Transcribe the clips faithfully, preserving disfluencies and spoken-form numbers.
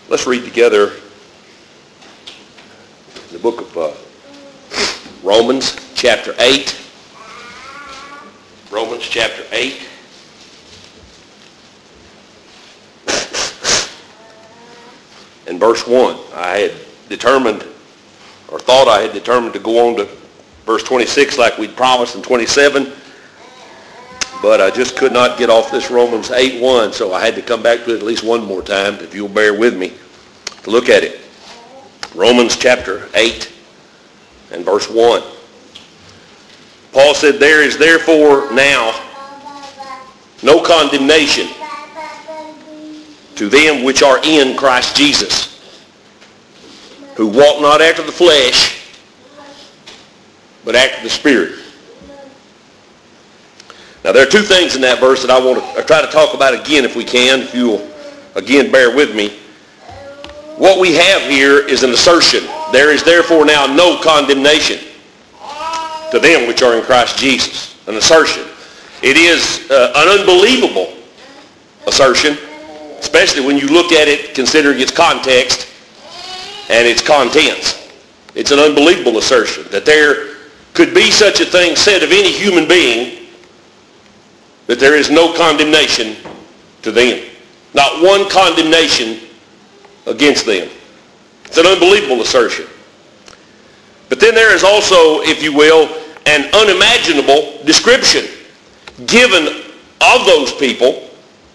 Let's read together the book of uh, Romans, chapter eight. Romans, chapter eight. And verse one. I had determined, or thought I had determined to go on to verse twenty-six like we'd promised in twenty-seven. But I just could not get off this Romans eight one, so I had to come back to it at least one more time, if you'll bear with me, to look at it. Romans chapter eight and verse one. Paul said, "There is therefore now no condemnation to them which are in Christ Jesus, who walk not after the flesh, but after the Spirit." Now, there are two things in that verse that I want to try to talk about again if we can, if you will, again, bear with me. What we have here is an assertion. There is therefore now no condemnation to them which are in Christ Jesus. An assertion. It is uh, an unbelievable assertion, especially when you look at it considering its context and its contents. It's an unbelievable assertion that there could be such a thing said of any human being, that there is no condemnation to them. Not one condemnation against them. It's an unbelievable assertion. But then there is also, if you will, an unimaginable description given of those people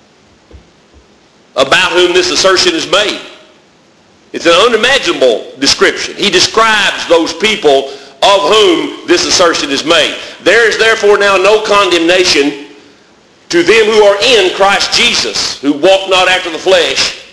about whom this assertion is made. It's an unimaginable description. He describes those people of whom this assertion is made. There is therefore now no condemnation to them who are in Christ Jesus, who walk not after the flesh,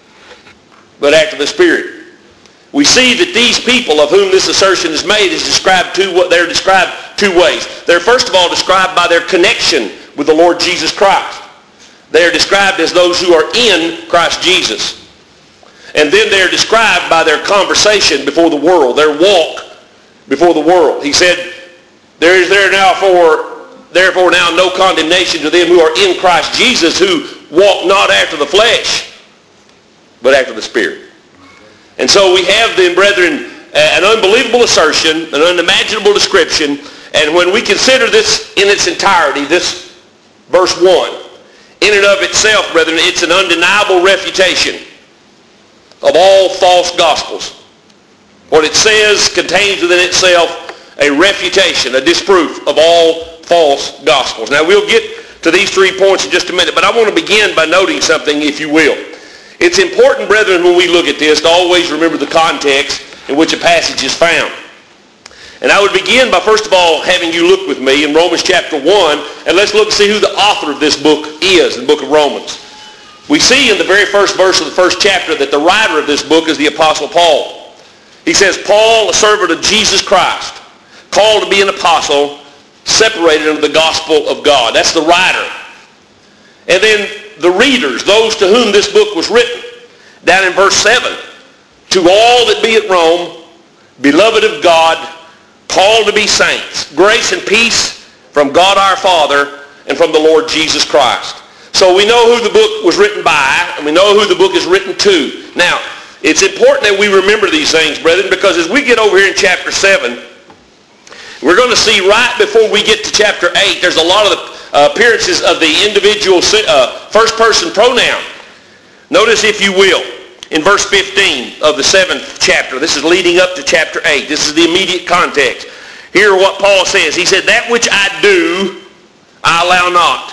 but after the Spirit. We see that these people of whom this assertion is made is described two, what they're described two ways. They're first of all described by their connection with the Lord Jesus Christ. They are described as those who are in Christ Jesus. And then they're described by their conversation before the world, their walk before the world. He said, there is there now for Therefore now no condemnation to them who are in Christ Jesus, who walk not after the flesh, but after the Spirit. And so we have then, brethren, an unbelievable assertion, an unimaginable description, and when we consider this in its entirety, this verse one, in and of itself, brethren, it's an undeniable refutation of all false gospels. What it says contains within itself a refutation, a disproof of all false gospels. Now, we'll get to these three points in just a minute, but I want to begin by noting something, if you will. It's important, brethren, when we look at this, to always remember the context in which a passage is found. And I would begin by, first of all, having you look with me in Romans chapter one, and let's look and see who the author of this book is, the book of Romans. We see in the very first verse of the first chapter that the writer of this book is the Apostle Paul. He says, "Paul, a servant of Jesus Christ, called to be an apostle, separated under the gospel of God." That's the writer. And then the readers, those to whom this book was written, down in verse seven. "To all that be at Rome, beloved of God, called to be saints, grace and peace from God our Father and from the Lord Jesus Christ." So we know who the book was written by, and we know who the book is written to. Now, it's important that we remember these things, brethren, because as we get over here in chapter seven, we're going to see right before we get to chapter eight, there's a lot of the uh, appearances of the individual uh, first-person pronoun. Notice, if you will, in verse fifteen of the seventh chapter, this is leading up to chapter eight. This is the immediate context. Hear what Paul says. He said, "That which I do, I allow not.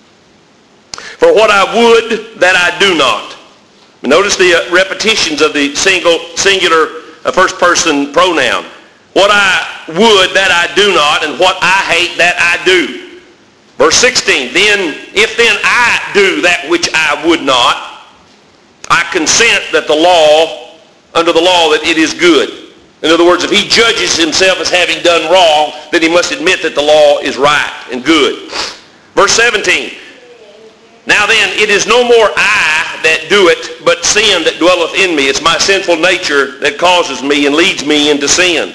For what I would, that I do not." Notice the uh, repetitions of the single, singular uh, first-person pronoun. "What I would, that I do not, and what I hate, that I do." Verse sixteen, "Then, if then I do that which I would not, I consent that the law, under the law, that it is good." In other words, if he judges himself as having done wrong, then he must admit that the law is right and good. Verse seventeen, "Now then, it is no more I that do it, but sin that dwelleth in me." It's my sinful nature that causes me and leads me into sin.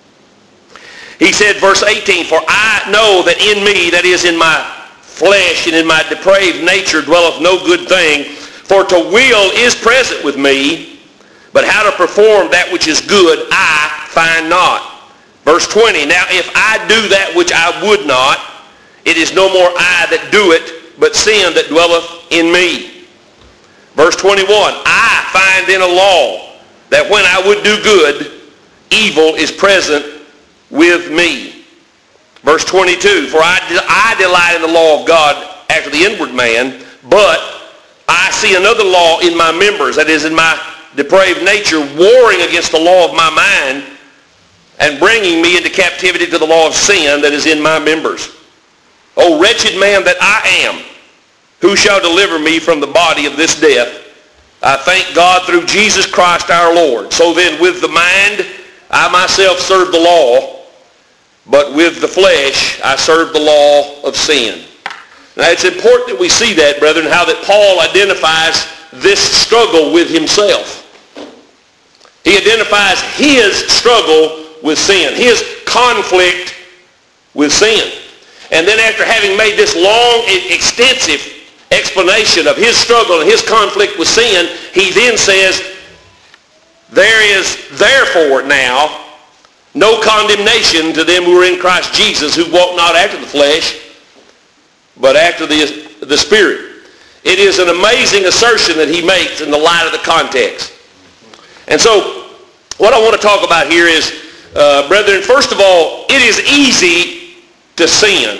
He said, verse eighteen, "For I know that in me, that is in my flesh and in my depraved nature, dwelleth no good thing. For to will is present with me, but how to perform that which is good I find not. Verse twenty, now if I do that which I would not, it is no more I that do it, but sin that dwelleth in me. Verse twenty-one, I find in a law that when I would do good, evil is present with me. Verse twenty-two, for I, I delight in the law of God after the inward man, but I see another law in my members, that is in my depraved nature, warring against the law of my mind and bringing me into captivity to the law of sin that is in my members. O wretched man that I am, who shall deliver me from the body of this death? I thank God through Jesus Christ our Lord. So then with the mind I myself serve the law, but with the flesh I serve the law of sin. Now it's important that we see that, brethren, how that Paul identifies this struggle with himself. He identifies his struggle with sin, his conflict with sin. And then after having made this long, extensive explanation of his struggle and his conflict with sin, he then says, there is therefore now no condemnation to them who are in Christ Jesus, who walk not after the flesh, but after the, the Spirit. It is an amazing assertion that he makes in the light of the context. And so what I want to talk about here is, uh, brethren, first of all, it is easy to sin,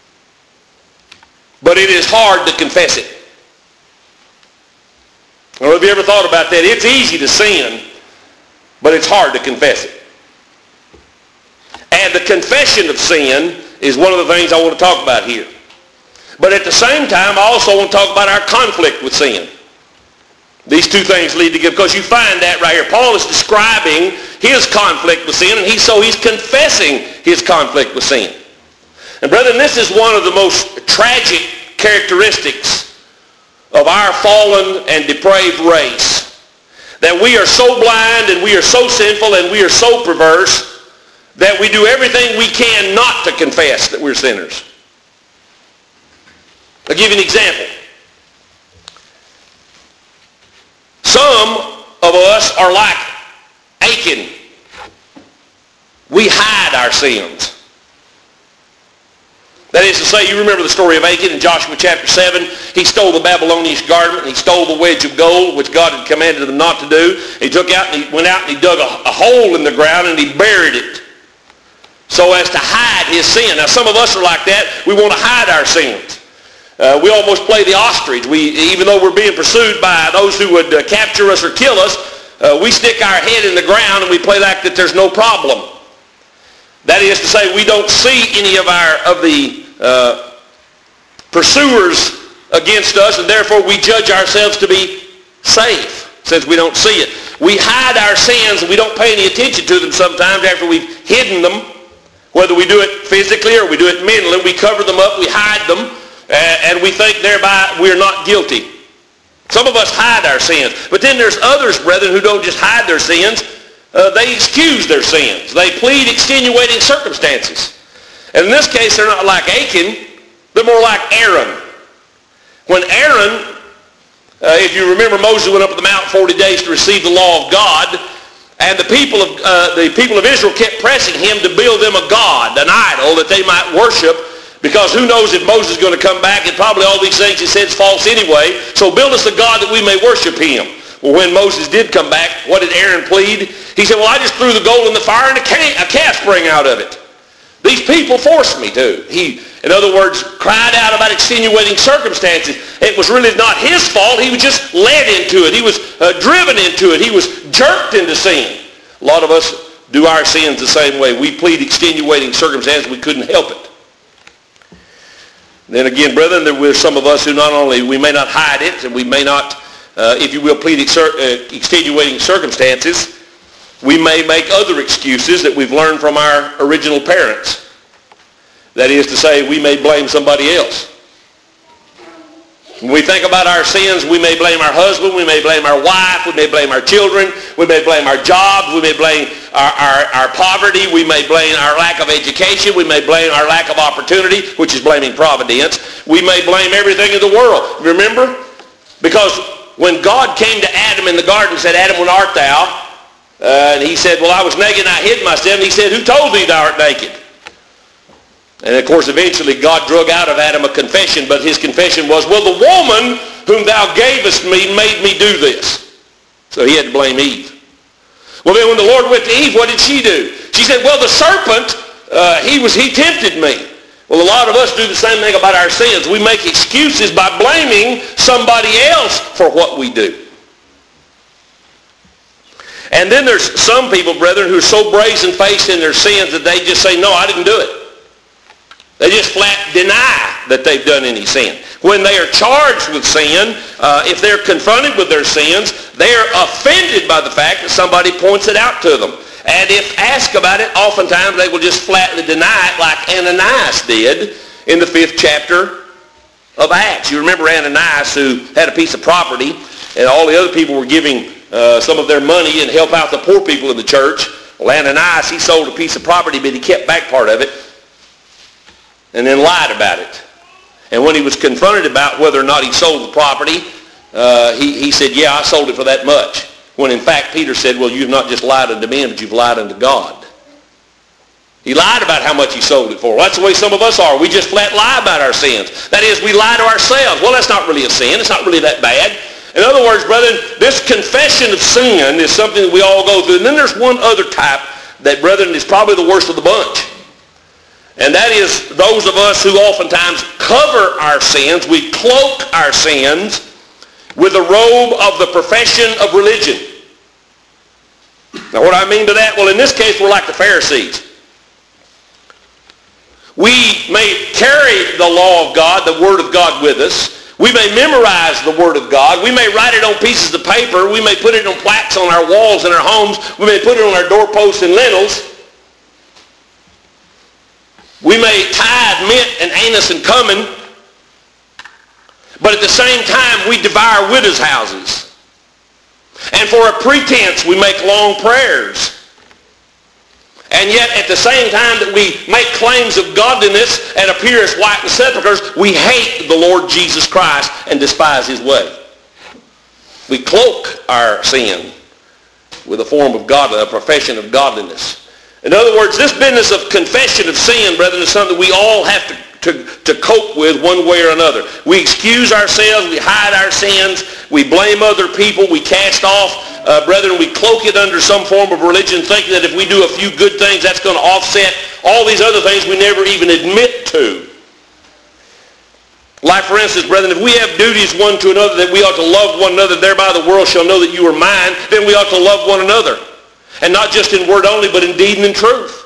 but it is hard to confess it. I don't know if you ever thought about that. It's easy to sin, but it's hard to confess it. And the confession of sin is one of the things I want to talk about here. But at the same time, I also want to talk about our conflict with sin. These two things lead together, because you find that right here. Paul is describing his conflict with sin, and he, so he's confessing his conflict with sin. And brethren, this is one of the most tragic characteristics of our fallen and depraved race, that we are so blind and we are so sinful and we are so perverse that we do everything we can not to confess that we're sinners. I'll give you an example. Some of us are like Achan. We hide our sins. That is to say, you remember the story of Achan in Joshua chapter seven. He stole the Babylonian garment. He stole the wedge of gold, which God had commanded him not to do. He took out and he went out and he dug a, a hole in the ground and he buried it so as to hide his sin. Now, some of us are like that. We want to hide our sins. Uh, we almost play the ostrich. We, even though we're being pursued by those who would uh, capture us or kill us, uh, we stick our head in the ground and we play like that there's no problem. That is to say, we don't see any of our of the uh, pursuers against us, and therefore we judge ourselves to be safe since we don't see it. We hide our sins and we don't pay any attention to them sometimes after we've hidden them. Whether we do it physically or we do it mentally, we cover them up, we hide them, and we think thereby we're not guilty. Some of us hide our sins. But then there's others, brethren, who don't just hide their sins. Uh, they excuse their sins. They plead extenuating circumstances. And in this case, they're not like Achan. They're more like Aaron. When Aaron, uh, if you remember, Moses went up to the mountain forty days to receive the law of God, and the people of uh, the people of Israel kept pressing him to build them a god, an idol that they might worship, because who knows if Moses is going to come back, and probably all these things he said is false anyway. So build us a god that we may worship him. Well, when Moses did come back, what did Aaron plead? He said, well, I just threw the gold in the fire and a calf sprang out of it. These people forced me to. He, in other words, cried out about extenuating circumstances. It was really not his fault. He was just led into it. He was uh, driven into it. He was jerked into sin. A lot of us do our sins the same way. We plead extenuating circumstances. We couldn't help it. Then again, brethren, there were some of us who not only, we may not hide it, and we may not, uh, if you will, plead exer- uh, extenuating circumstances, we may make other excuses that we've learned from our original parents. That is to say, we may blame somebody else. When we think about our sins, we may blame our husband, we may blame our wife, we may blame our children, we may blame our jobs, we may blame our, our, our poverty, we may blame our lack of education, we may blame our lack of opportunity, which is blaming providence. We may blame everything in the world. Remember? Because when God came to Adam in the garden and said, Adam, when art thou? Uh, and he said, well, I was naked and I hid myself. And he said, who told thee thou art naked? And of course, eventually God drug out of Adam a confession, but his confession was, well, the woman whom thou gavest me made me do this. So he had to blame Eve. Well, then when the Lord went to Eve, what did she do? She said, well, the serpent, uh, he was he tempted me. Well, a lot of us do the same thing about our sins. We make excuses by blaming somebody else for what we do. And then there's some people, brethren, who are so brazen-faced in their sins that they just say, no, I didn't do it. They just flat deny that they've done any sin. When they are charged with sin, uh, if they're confronted with their sins, they are offended by the fact that somebody points it out to them. And if asked about it, oftentimes they will just flatly deny it like Ananias did in the fifth chapter of Acts. You remember Ananias, who had a piece of property, and all the other people were giving uh, some of their money and help out the poor people in the church. Well, Ananias, he sold a piece of property, but he kept back part of it and then lied about it. And when he was confronted about whether or not he sold the property, uh, he, he said, yeah, I sold it for that much. When in fact Peter said, well, you've not just lied unto men, but you've lied unto God. He lied about how much he sold it for. Well, that's the way some of us are. We just flat lie about our sins. That is, we lie to ourselves. Well, that's not really a sin. It's not really that bad. In other words, brethren, this confession of sin is something that we all go through. And then there's one other type that, brethren, is probably the worst of the bunch. And that is those of us who oftentimes cover our sins. We cloak our sins with the robe of the profession of religion. Now, what do I mean by that? Well, in this case, we're like the Pharisees. We may carry the law of God, the Word of God with us. We may memorize the Word of God. We may write it on pieces of paper. We may put it on plaques on our walls in our homes. We may put it on our doorposts and lintels. We may tithe mint and anise and cumin, but at the same time we devour widows' houses. And for a pretense we make long prayers. And yet at the same time that we make claims of godliness and appear as whitened sepulchres, we hate the Lord Jesus Christ and despise his way. We cloak our sin with a form of godliness, a profession of godliness. In other words, this business of confession of sin, brethren, is something we all have to, to, to cope with one way or another. We excuse ourselves, we hide our sins, we blame other people, we cast off, uh, brethren, we cloak it under some form of religion, thinking that if we do a few good things, that's going to offset all these other things we never even admit to. Like, for instance, brethren, if we have duties one to another that we ought to love one another, thereby the world shall know that you are mine, then we ought to love one another. And not just in word only, but in deed and in truth.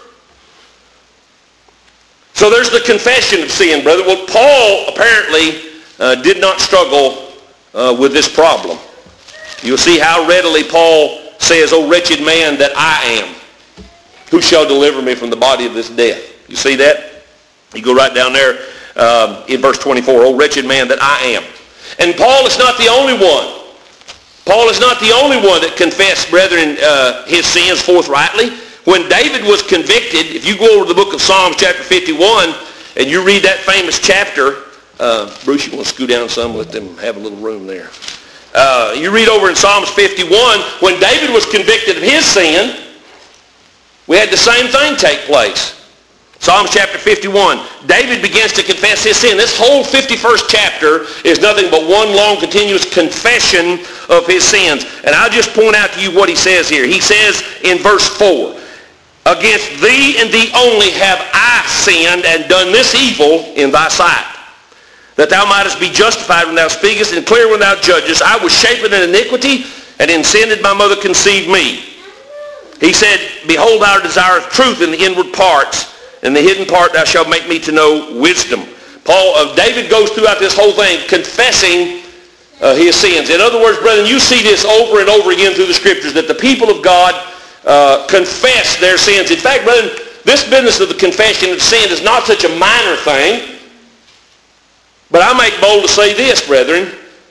So there's the confession of sin, brother. Well, Paul apparently uh, did not struggle uh, with this problem. You'll see how readily Paul says, O wretched man that I am, who shall deliver me from the body of this death? You see that? You go right down there um, in verse twenty-four, O wretched man that I am. And Paul is not the only one. Paul is not the only one that confessed, brethren, uh, his sins forthrightly. When David was convicted, if you go over to the book of Psalms chapter fifty-one, and you read that famous chapter, uh, Bruce, you want to scoot down some, let them have a little room there. Uh, you read over in Psalms fifty-one, when David was convicted of his sin, we had the same thing take place. Psalms chapter fifty-one, David begins to confess his sin. This whole fifty-first chapter is nothing but one long continuous confession of his sins. And I'll just point out to you what he says here. He says in verse four, Against thee and thee only have I sinned and done this evil in thy sight, that thou mightest be justified when thou speakest and clear when thou judgest. I was shapen in iniquity, and in sin did my mother conceive me. He said, Behold, thou desirest truth in the inward parts, in the hidden part thou shalt make me to know wisdom. Paul, uh, David goes throughout this whole thing confessing uh, his sins. In other words, brethren, you see this over and over again through the Scriptures, that the people of God uh, confess their sins. In fact, brethren, this business of the confession of sin is not such a minor thing. But I make bold to say this, brethren.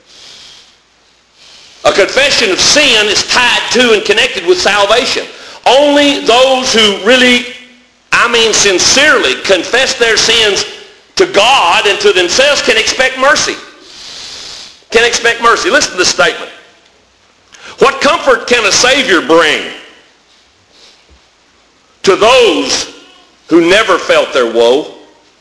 A confession of sin is tied to and connected with salvation. Only those who really, I mean sincerely, confess their sins to God and to themselves can expect mercy. can expect mercy. Listen to this statement. What comfort can a Savior bring to those who never felt their woe?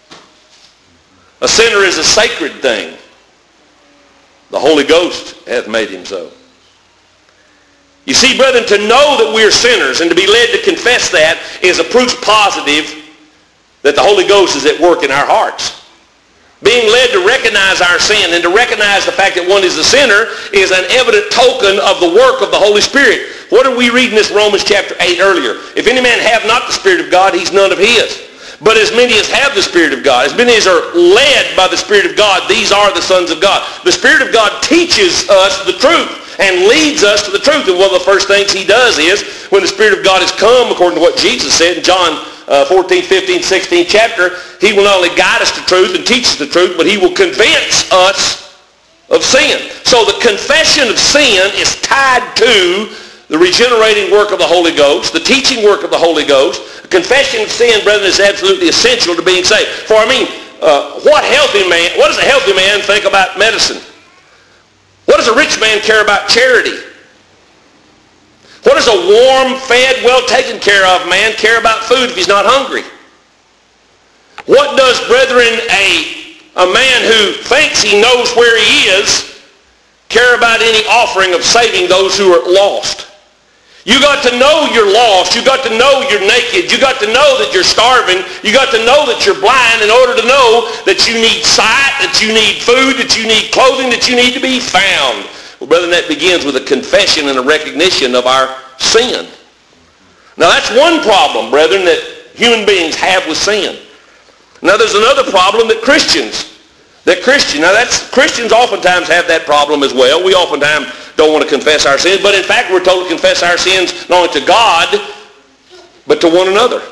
A sinner is a sacred thing. The Holy Ghost hath made him so. You see, brethren, to know that we are sinners and to be led to confess that is a proof positive that the Holy Ghost is at work in our hearts. Being led to recognize our sin and to recognize the fact that one is a sinner is an evident token of the work of the Holy Spirit. What did we read in this Romans chapter eight earlier? If any man have not the Spirit of God, he's none of his. But as many as have the Spirit of God, as many as are led by the Spirit of God, these are the sons of God. The Spirit of God teaches us the truth and leads us to the truth. And one of the first things he does is, when the Spirit of God has come, according to what Jesus said in John uh, fourteen, fifteen, sixteen chapter, he will not only guide us to truth and teach us the truth, but he will convince us of sin. So the confession of sin is tied to the regenerating work of the Holy Ghost, the teaching work of the Holy Ghost. Confession of sin, brethren, is absolutely essential to being saved. For I mean, uh, what healthy man, what does a healthy man think about medicine? What does a rich man care about charity? What does a warm, fed, well taken care of man care about food if he's not hungry? What does, brethren, a, a man who thinks he knows where he is care about any offering of saving those who are lost? You got to know you're lost. You got to know you're naked. You got to know that you're starving. You got to know that you're blind in order to know that you need sight, that you need food, that you need clothing, that you need to be found. Well, brethren, that begins with a confession and a recognition of our sin. Now, that's one problem, brethren, that human beings have with sin. Now, there's another problem that Christians, that Christian, now that's, Christians oftentimes have that problem as well. We oftentimes don't want to confess our sins, but in fact we're told to confess our sins not only to God, but to one another.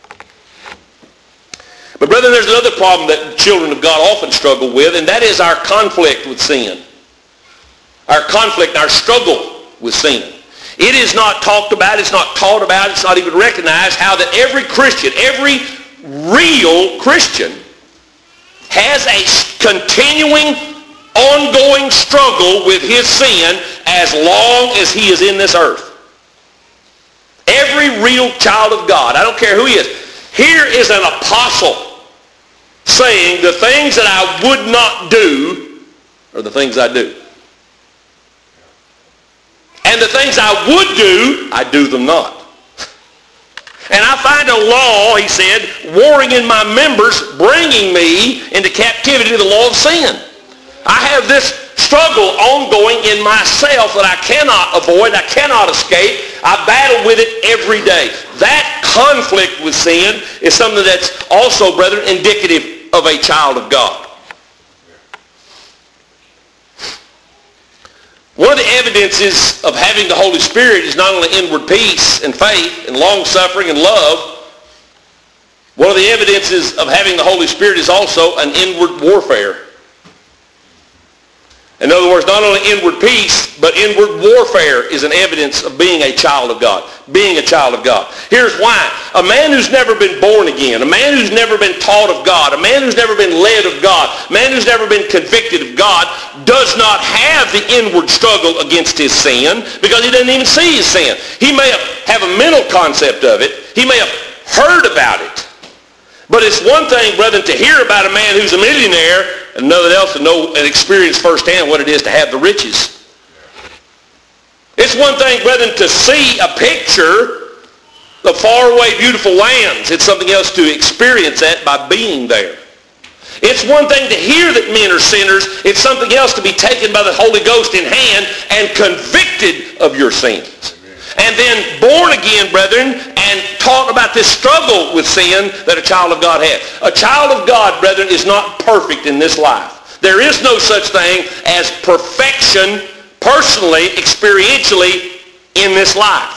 But brethren, there's another problem that children of God often struggle with, and that is our conflict with sin. Our conflict, our struggle with sin. It is not talked about, it's not taught about, it's not even recognized how that every Christian, every real Christian has a continuing, ongoing struggle with his sin as long as he is in this earth. Every real child of God, I don't care who he is. Here is an apostle saying the things that I would not do are the things I do. And the things I would do, I do them not. And I find a law, he said, warring in my members, bringing me into captivity to the law of sin. I have this struggle ongoing in myself that I cannot avoid, I cannot escape. I battle with it every day. That conflict with sin is something that's also, brethren, indicative of a child of God. One of the evidences of having the Holy Spirit is not only inward peace and faith and long-suffering and love. One of the evidences of having the Holy Spirit is also an inward warfare. In other words, not only inward peace, but inward warfare is an evidence of being a child of God. Being a child of God. Here's why. A man who's never been born again, a man who's never been taught of God, a man who's never been led of God, a man who's never been convicted of God, does not have the inward struggle against his sin because he doesn't even see his sin. He may have, have a mental concept of it. He may have heard about it. But it's one thing, brethren, to hear about a man who's a millionaire and another else to know and experience firsthand what it is to have the riches. It's one thing, brethren, to see a picture of faraway, beautiful lands. It's something else to experience that by being there. It's one thing to hear that men are sinners. It's something else to be taken by the Holy Ghost in hand and convicted of your sins. And then born again, brethren, and taught about this struggle with sin that a child of God has. A child of God, brethren, is not perfect in this life. There is no such thing as perfection personally, experientially in this life.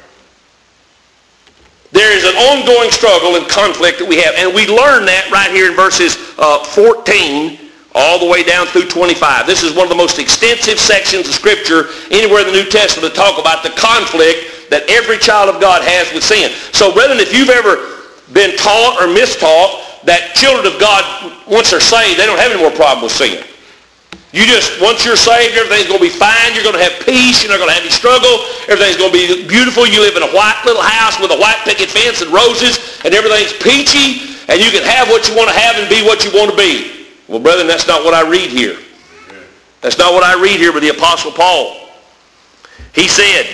There is an ongoing struggle and conflict that we have. And we learn that right here in verses uh, fourteen all the way down through twenty-five. This is one of the most extensive sections of Scripture anywhere in the New Testament to talk about the conflict that every child of God has with sin. So, brethren, if you've ever been taught or mistaught that children of God, once they're saved, they don't have any more problem with sin. You just, once you're saved, everything's going to be fine. You're going to have peace. You're not going to have any struggle. Everything's going to be beautiful. You live in a white little house with a white picket fence and roses, and everything's peachy, and you can have what you want to have and be what you want to be. Well, brethren, that's not what I read here. That's not what I read here with the Apostle Paul. He said,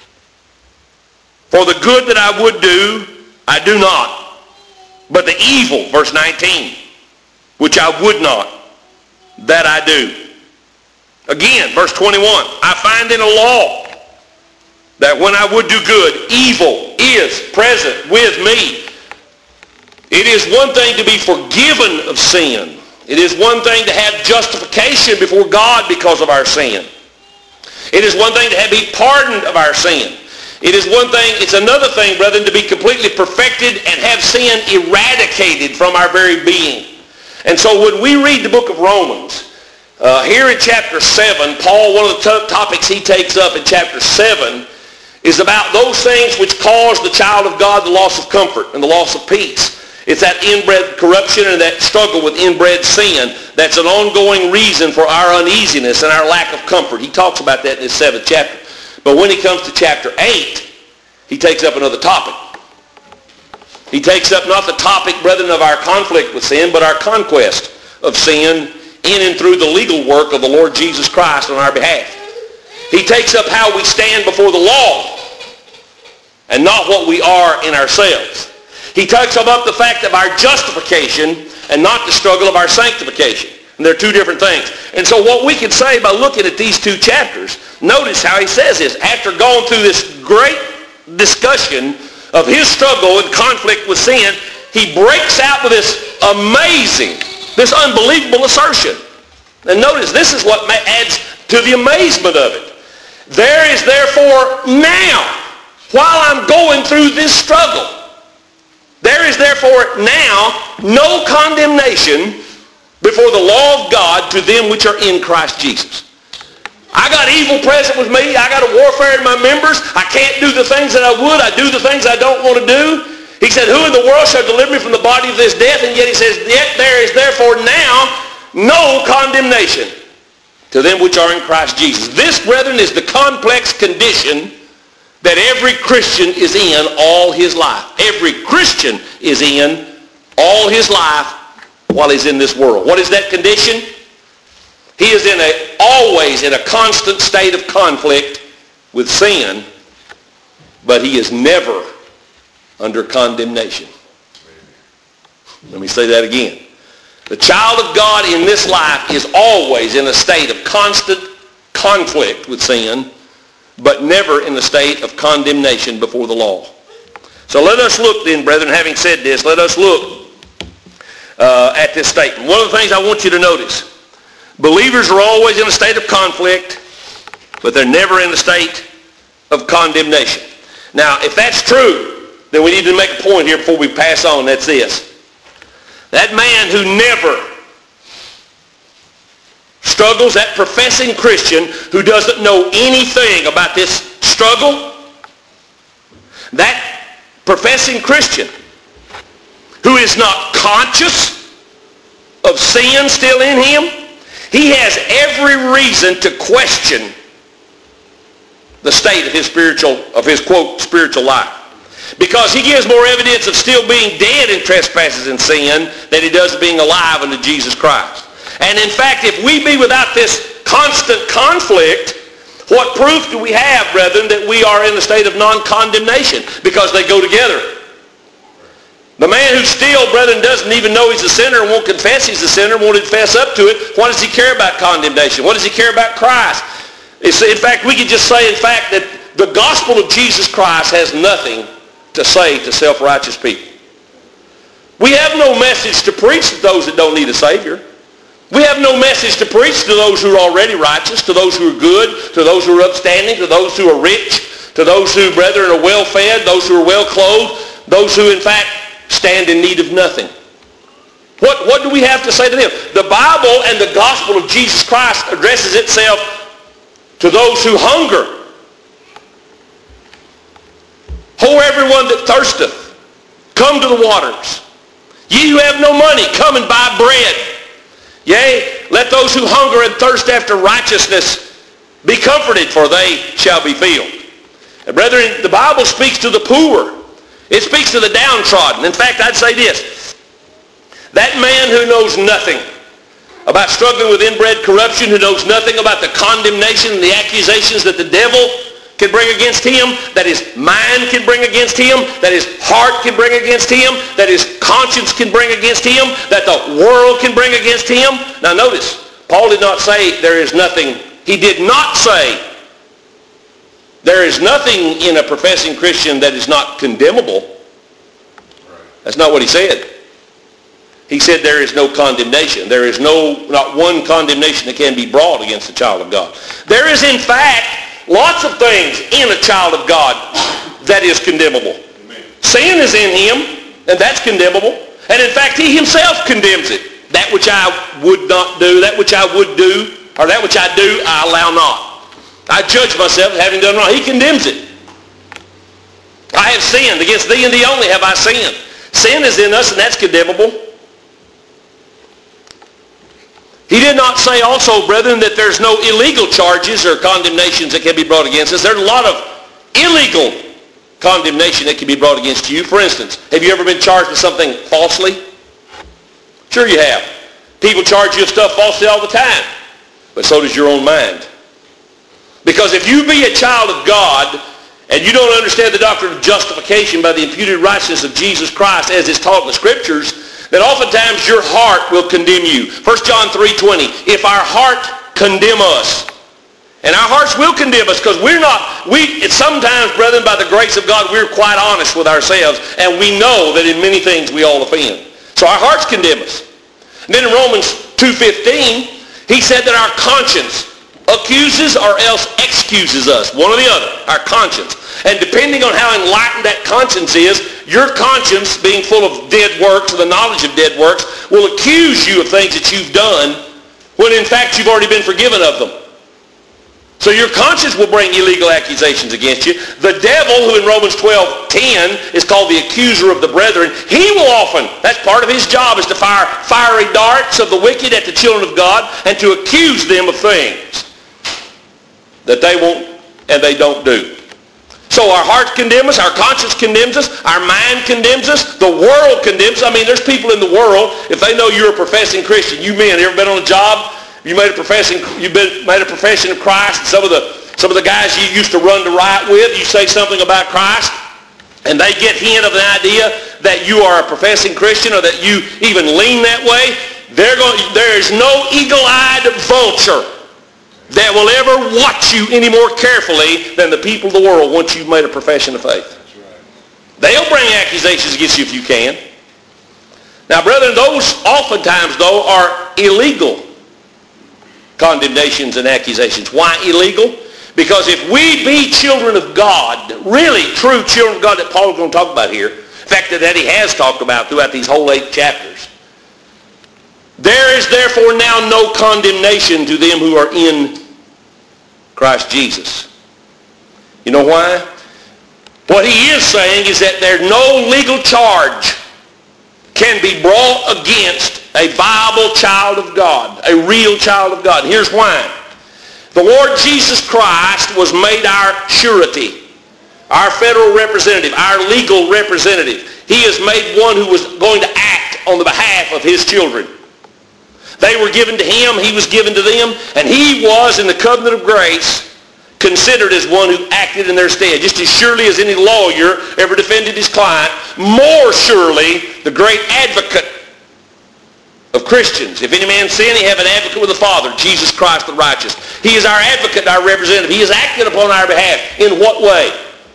for the good that I would do, I do not. But the evil, verse nineteen, which I would not, that I do. Again, verse twenty-one, I find in a law that when I would do good, evil is present with me. It is one thing to be forgiven of sin. It is one thing to have justification before God because of our sin. It is one thing to have, be pardoned of our sin. It is one thing, it's another thing, brethren, to be completely perfected and have sin eradicated from our very being. And so when we read the book of Romans, Uh, here in chapter seven, Paul, one of the t- topics he takes up in chapter seven is about those things which cause the child of God the loss of comfort and the loss of peace. It's that inbred corruption and that struggle with inbred sin that's an ongoing reason for our uneasiness and our lack of comfort. He talks about that in his seventh chapter. But when he comes to chapter eight, he takes up another topic. He takes up not the topic, brethren, of our conflict with sin, but our conquest of sin in and through the legal work of the Lord Jesus Christ on our behalf. He takes up how we stand before the law and not what we are in ourselves. He takes up the fact of our justification and not the struggle of our sanctification. And they're two different things. And so what we can say by looking at these two chapters, notice how he says this. After going through this great discussion of his struggle and conflict with sin, he breaks out with this amazing, this unbelievable assertion. And notice, this is what adds to the amazement of it. There is therefore now, while I'm going through this struggle, there is therefore now no condemnation before the law of God to them which are in Christ Jesus. I got evil present with me. I got a warfare in my members. I can't do the things that I would. I do the things I don't want to do. He said, who in the world shall deliver me from the body of this death? And yet he says, yet there is therefore now no condemnation to them which are in Christ Jesus. This, brethren, is the complex condition that every Christian is in all his life. Every Christian is in all his life while he's in this world. What is that condition? He is in a, always in a constant state of conflict with sin, but he is never under condemnation. Let me say that again. The child of God in this life is always in a state of constant conflict with sin, but never in a state of condemnation before the law. So let us look then, brethren, having said this, let us look uh, at this statement. One of the things I want you to notice, believers are always in a state of conflict, but they're never in a state of condemnation. Now, if that's true, then we need to make a point here before we pass on. That's this. That man who never struggles, that professing Christian who doesn't know anything about this struggle, that professing Christian who is not conscious of sin still in him, he has every reason to question the state of his spiritual, of his, quote, spiritual life. Because he gives more evidence of still being dead in trespasses and sin than he does being alive unto Jesus Christ. And in fact, if we be without this constant conflict, what proof do we have, brethren, that we are in a state of non-condemnation? Because they go together. The man who still, brethren, doesn't even know he's a sinner and won't confess he's a sinner, won't confess up to it, what does he care about condemnation? What does he care about Christ? It's, in fact, we could just say, in fact, that the gospel of Jesus Christ has nothing to say to self-righteous people. We have no message to preach to those that don't need a Savior. We have no message to preach to those who are already righteous, to those who are good, to those who are upstanding, to those who are rich, to those who, brethren, are well-fed, those who are well-clothed, those who, in fact, stand in need of nothing. What, what do we have to say to them? The Bible and the gospel of Jesus Christ addresses itself to those who hunger. Ho, everyone that thirsteth, come to the waters. Ye who have no money, come and buy bread. Yea, let those who hunger and thirst after righteousness be comforted, for they shall be filled. And brethren, the Bible speaks to the poor. It speaks to the downtrodden. In fact, I'd say this. That man who knows nothing about struggling with inbred corruption, who knows nothing about the condemnation and the accusations that the devil can bring against him, that his mind can bring against him, that his heart can bring against him, that his conscience can bring against him, that the world can bring against him. Now notice, Paul did not say there is nothing. He did not say there is nothing in a professing Christian that is not condemnable. That's not what he said. He said there is no condemnation. There is no, not one condemnation that can be brought against the child of God. There is, in fact, lots of things in a child of God that is condemnable. Amen. Sin is in him, and that's condemnable. And in fact, he himself condemns it. That which I would not do, that which I would do, or that which I do, I allow not. I judge myself having done wrong. He condemns it. I have sinned. Against thee and thee only have I sinned. Sin is in us, and that's condemnable. He did not say also, brethren, that there's no illegal charges or condemnations that can be brought against us. There's a lot of illegal condemnation that can be brought against you. For instance, have you ever been charged with something falsely? Sure you have. People charge you with stuff falsely all the time. But so does your own mind. Because if you be a child of God and you don't understand the doctrine of justification by the imputed righteousness of Jesus Christ as is taught in the Scriptures, that oftentimes your heart will condemn you. First John three twenty, if our heart condemn us, and our hearts will condemn us because we're not, we, it's sometimes, brethren, by the grace of God, we're quite honest with ourselves, and we know that in many things we all offend. So our hearts condemn us. And then in Romans two fifteen, he said that our conscience accuses or else excuses us, one or the other, our conscience. And depending on how enlightened that conscience is, your conscience, being full of dead works, or the knowledge of dead works, will accuse you of things that you've done when in fact you've already been forgiven of them. So your conscience will bring illegal accusations against you. The devil, who in Romans twelve ten is called the accuser of the brethren, he will often, that's part of his job, is to fire fiery darts of the wicked at the children of God and to accuse them of things that they won't and they don't do. So our hearts condemn us, our conscience condemns us, our mind condemns us, the world condemns us. I mean, there's people in the world, if they know you're a professing Christian, you men, you ever been on a job, you made a professing, you've been, made a profession of Christ, and some of the some of the guys you used to run to riot with, you say something about Christ, and they get hint of the idea that you are a professing Christian or that you even lean that way, they're going, there is no eagle-eyed vulture that will ever watch you any more carefully than the people of the world once you've made a profession of faith. That's right. They'll bring accusations against you if you can. Now, brethren, those oftentimes, though, are illegal condemnations and accusations. Why illegal? Because if we be children of God, really true children of God that Paul is going to talk about here, in fact, that he has talked about throughout these whole eight chapters, there is therefore now no condemnation to them who are in Christ Jesus. You know why? What he is saying is that there's no legal charge can be brought against a viable child of God, a real child of God. Here's why. The Lord Jesus Christ was made our surety, our federal representative, our legal representative. He is made one who was going to act on the behalf of his children. They were given to him, he was given to them, and he was, in the covenant of grace, considered as one who acted in their stead. Just as surely as any lawyer ever defended his client, more surely the great advocate of Christians. If any man sin, he have an advocate with the Father, Jesus Christ the righteous. He is our advocate, our representative. He has acted upon our behalf. In what way?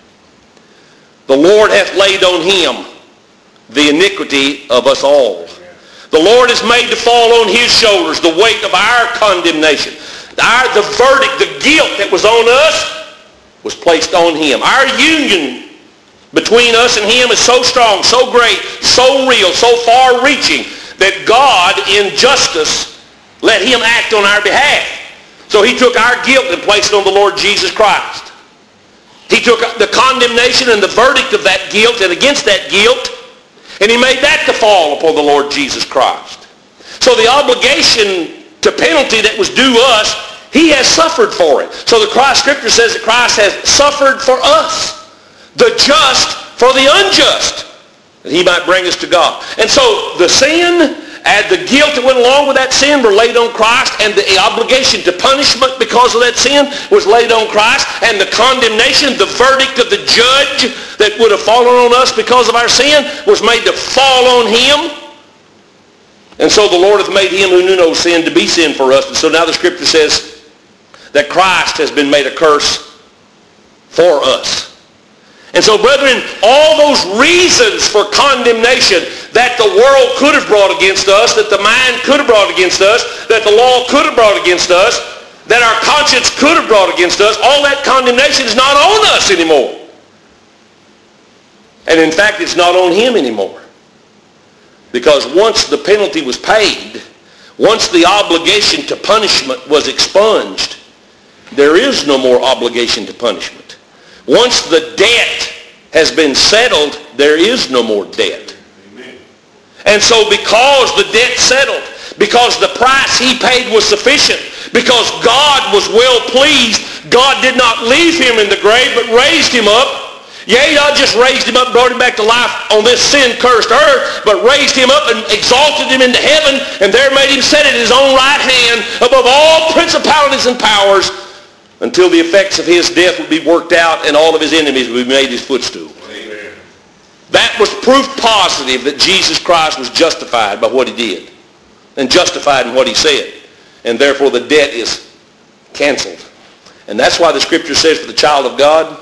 The Lord hath laid on him the iniquity of us all. The Lord has made to fall on his shoulders the weight of our condemnation. Our, the verdict, the guilt that was on us was placed on him. Our union between us and him is so strong, so great, so real, so far-reaching that God in justice let him act on our behalf. So he took our guilt and placed it on the Lord Jesus Christ. He took the condemnation and the verdict of that guilt and against that guilt, and he made that to fall upon the Lord Jesus Christ. So the obligation to penalty that was due us, he has suffered for it. So the Christ Scripture says that Christ has suffered for us, the just for the unjust, that he might bring us to God. And so the sin and the guilt that went along with that sin were laid on Christ, and the obligation to punishment because of that sin was laid on Christ, and the condemnation, the verdict of the judge that would have fallen on us because of our sin was made to fall on him. And so the Lord hath made him who knew no sin to be sin for us. And so now the Scripture says that Christ has been made a curse for us. And so, brethren, all those reasons for condemnation that the world could have brought against us, that the mind could have brought against us, that the law could have brought against us, that our conscience could have brought against us, all that condemnation is not on us anymore. And in fact, it's not on him anymore. Because once the penalty was paid, once the obligation to punishment was expunged, there is no more obligation to punishment. Once the debt has been settled, there is no more debt. Amen. And so because the debt settled, because the price he paid was sufficient, because God was well pleased, God did not leave him in the grave but raised him up. Yea, not just raised him up, brought him back to life on this sin-cursed earth, but raised him up and exalted him into heaven, and there made him sit at his own right hand above all principalities and powers, until the effects of his death would be worked out and all of his enemies would be made his footstool. Amen. That was proof positive that Jesus Christ was justified by what he did and justified in what he said. And therefore the debt is canceled. And that's why the Scripture says for the child of God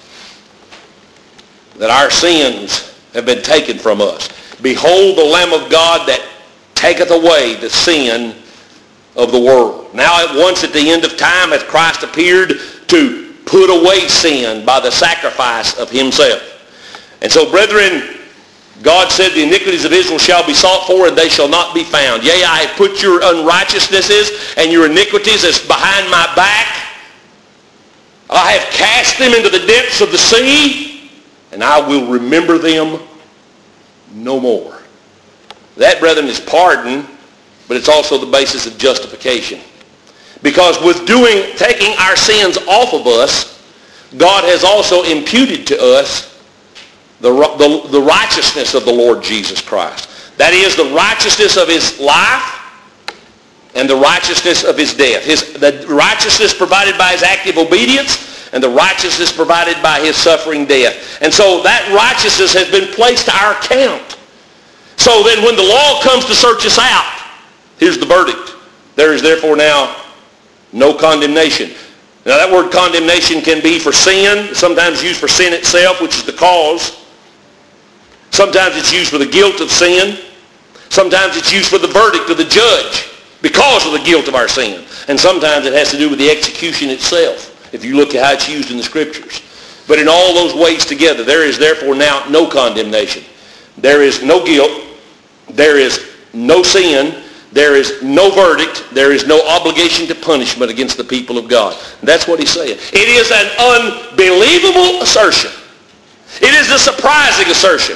that our sins have been taken from us. Behold the Lamb of God that taketh away the sin of the world. Now at once at the end of time hath Christ appeared to put away sin by the sacrifice of himself. And so, brethren, God said the iniquities of Israel shall be sought for, and they shall not be found. Yea, I have put your unrighteousnesses and your iniquities as behind my back. I have cast them into the depths of the sea, and I will remember them no more. That, brethren, is pardon, but it's also the basis of justification. Because with doing, taking our sins off of us, God has also imputed to us the, the, the righteousness of the Lord Jesus Christ. That is, the righteousness of his life and the righteousness of his death. His, the righteousness provided by his active obedience and the righteousness provided by his suffering death. And so that righteousness has been placed to our account. So then when the law comes to search us out, here's the verdict. There is therefore now no condemnation. Now that word condemnation can be for sin, sometimes used for sin itself, which is the cause. Sometimes it's used for the guilt of sin. Sometimes it's used for the verdict of the judge because of the guilt of our sin. And sometimes it has to do with the execution itself, if you look at how it's used in the Scriptures. But in all those ways together, there is therefore now no condemnation. There is no guilt. There is no sin. There is no verdict. There is no obligation to punishment against the people of God. That's what he's saying. It is an unbelievable assertion. It is a surprising assertion.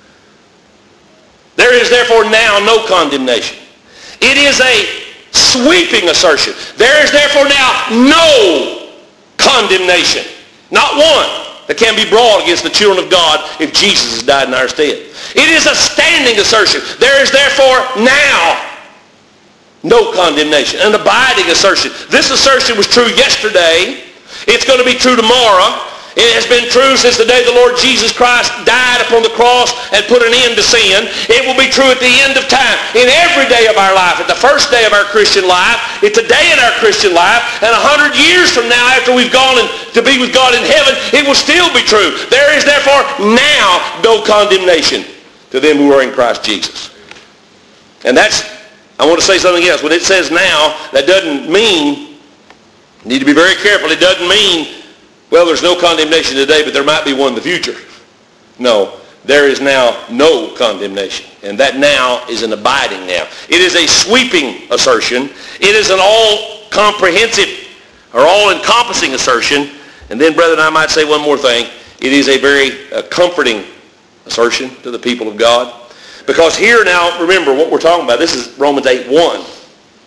There is therefore now no condemnation. It is a sweeping assertion. There is therefore now no condemnation. Not one that can be brought against the children of God if Jesus has died in our stead. It is a standing assertion. There is therefore now no condemnation. An abiding assertion. This assertion was true yesterday. It's going to be true tomorrow. It has been true since the day the Lord Jesus Christ died upon the cross and put an end to sin. It will be true at the end of time. In every day of our life. At the first day of our Christian life. It's a day in our Christian life. And a hundred years from now, after we've gone in, to be with God in heaven, it will still be true. There is therefore now no condemnation to them who are in Christ Jesus. And that's, I want to say something else. When it says now, that doesn't mean, you need to be very careful, it doesn't mean, well, there's no condemnation today, but there might be one in the future. No, there is now no condemnation. And that now is an abiding now. It is a sweeping assertion. It is an all-comprehensive or all-encompassing assertion. And then, brethren, I might say one more thing. It is a very uh, comforting assertion to the people of God. Because here now, remember what we're talking about. This is Romans eight one.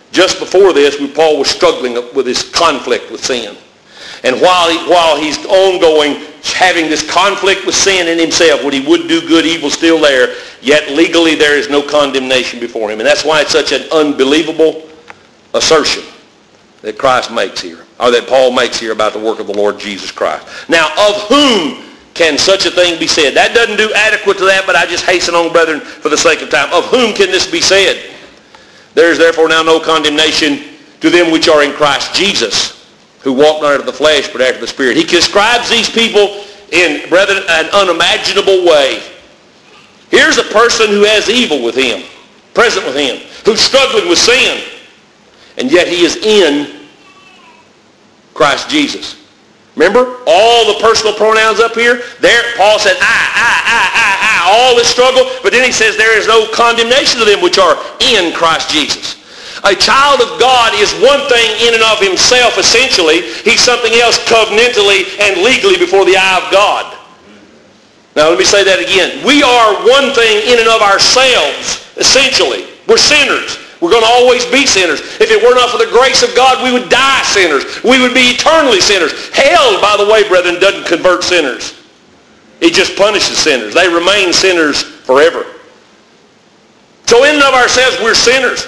Just before this, Paul was struggling with this conflict with sin. And while, he, while he's ongoing, having this conflict with sin in himself, when he would do good, evil still there, yet legally there is no condemnation before him. And that's why it's such an unbelievable assertion that Christ makes here, or that Paul makes here about the work of the Lord Jesus Christ. Now, of whom can such a thing be said? That doesn't do adequate to that, but I just hasten on, brethren, for the sake of time. Of whom can this be said? There is therefore now no condemnation to them which are in Christ Jesus, who walk not after the flesh, but after the Spirit. He describes these people in, brethren, an unimaginable way. Here's a person who has evil with him, present with him, who's struggling with sin, and yet he is in Christ Jesus. Remember, all the personal pronouns up here? There, Paul said, I, I, I, I, I, all this struggle, but then he says there is no condemnation to them which are in Christ Jesus. A child of God is one thing in and of himself, essentially. He's something else covenantally and legally before the eye of God. Now, let me say that again. We are one thing in and of ourselves, essentially. We're sinners. We're going to always be sinners. If it were not for the grace of God, we would die sinners. We would be eternally sinners. Hell, by the way, brethren, doesn't convert sinners. It just punishes sinners. They remain sinners forever. So in and of ourselves, we're sinners.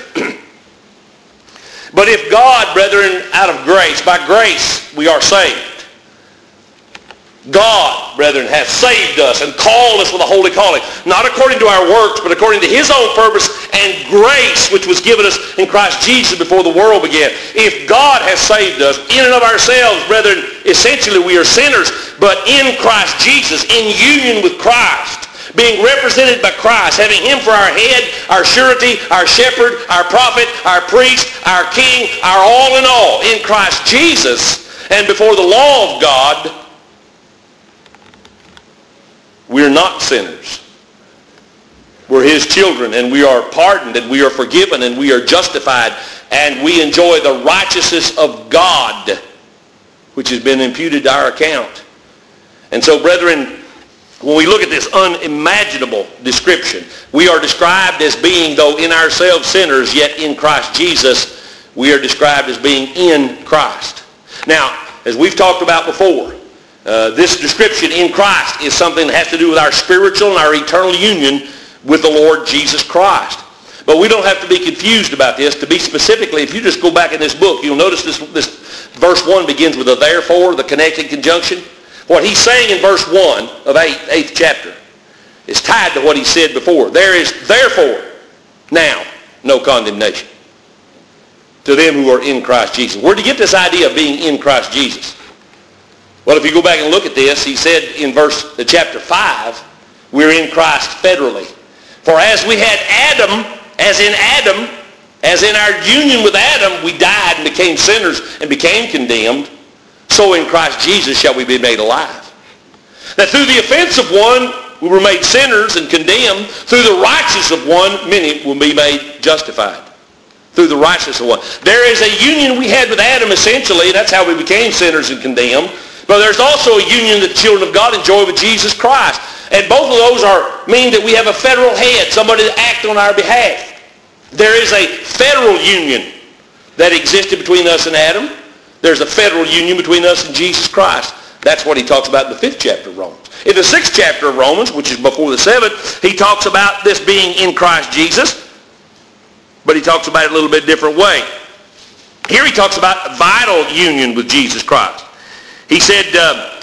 But if God, brethren, out of grace, by grace, we are saved. God, brethren, hath saved us and called us with a holy calling, not according to our works, but according to his own purpose and grace, which was given us in Christ Jesus before the world began. If God has saved us in and of ourselves, brethren, essentially we are sinners, but in Christ Jesus, in union with Christ, being represented by Christ, having him for our head, our surety, our shepherd, our prophet, our priest, our king, our all in all, in Christ Jesus, and before the law of God, we're not sinners. We're his children, and we are pardoned, and we are forgiven, and we are justified, and we enjoy the righteousness of God, which has been imputed to our account. And so, brethren, when we look at this unimaginable description, we are described as being, though in ourselves sinners, yet in Christ Jesus, we are described as being in Christ. Now, as we've talked about before, Uh, this description in Christ is something that has to do with our spiritual and our eternal union with the Lord Jesus Christ. But we don't have to be confused about this. To be specifically, if you just go back in this book, you'll notice this, this verse one begins with a therefore, the connected conjunction. What he's saying in verse one of eighth, eighth chapter is tied to what he said before. There is therefore now no condemnation to them who are in Christ Jesus. Where did you get this idea of being in Christ Jesus? Well, if you go back and look at this, he said in verse uh, chapter five, we're in Christ federally. For as we had Adam, as in Adam, as in our union with Adam, we died and became sinners and became condemned, so in Christ Jesus shall we be made alive. That through the offense of one, we were made sinners and condemned. Through the righteousness of one, many will be made justified. Through the righteousness of one. There is a union we had with Adam, essentially. That's how we became sinners and condemned. But there's also a union that the children of God enjoy with Jesus Christ. And both of those are mean that we have a federal head, somebody to act on our behalf. There is a federal union that existed between us and Adam. There's a federal union between us and Jesus Christ. That's what he talks about in the fifth chapter of Romans. In the sixth chapter of Romans, which is before the seventh, he talks about this being in Christ Jesus, but he talks about it a little bit different way. Here he talks about vital union with Jesus Christ. He said, uh,